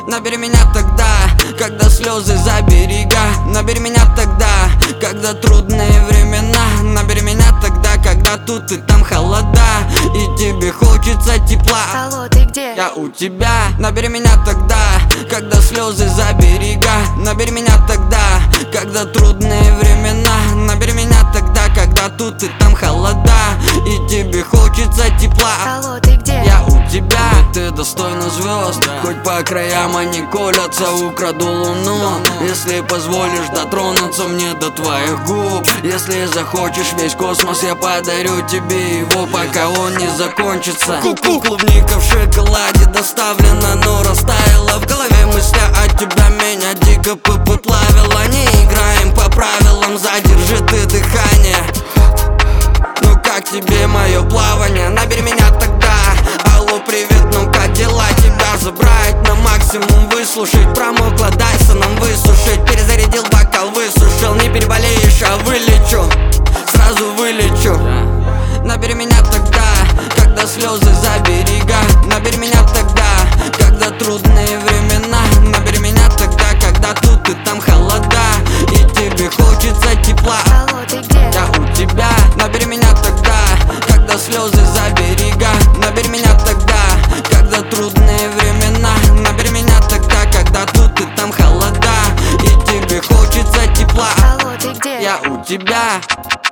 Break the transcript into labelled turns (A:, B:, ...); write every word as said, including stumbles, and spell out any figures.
A: Набери меня тогда, когда слезы за берега. Набери меня тогда, когда трудные времена. Набери меня тогда, когда тут и там холода, и тебе хочется тепла.
B: Алло, ты где?
A: Я у тебя. Набери меня тогда, когда слезы за берега. Набери меня тогда, когда трудные времена. Набери меня тогда, когда тут и там холода, и тебе хочется тепла.
B: Алло, ты где?
A: Я у тебя. Ты достойна звезд, да. Хоть по краям они колятся, украду луну, да, если позволишь дотронуться мне до твоих губ. Если захочешь весь космос, я подарю тебе его, пока он не закончится. Ку-ку. Клубника в шоколаде доставлена, но растаяла в голове мысля от тебя, меня дико попотлавила. Не играем по правилам, задержи ты дыхание. Ну как тебе мое плавание? Набери меня тогда. Алло, привет, ну как дела? Тебя забрать на максимум, выслушать. Промокла, дай нам высушить. Перезарядил бокал, высушил. Не переболеешь, а вылечу, сразу вылечу. Набери меня тогда, когда слезы за берега. Набери меня тогда, когда трудные времена. Набери меня тогда, когда тут и там холода, и тебе хочется тепла.
B: Алло, ты где?
A: Я у тебя. Набери меня тогда, когда слезы за берега. Набери меня тогда, когда трудные времена. Набери меня тогда, когда тут и там холода, и тебе хочется тепла.
B: Алло, ты где?
A: Я у тебя.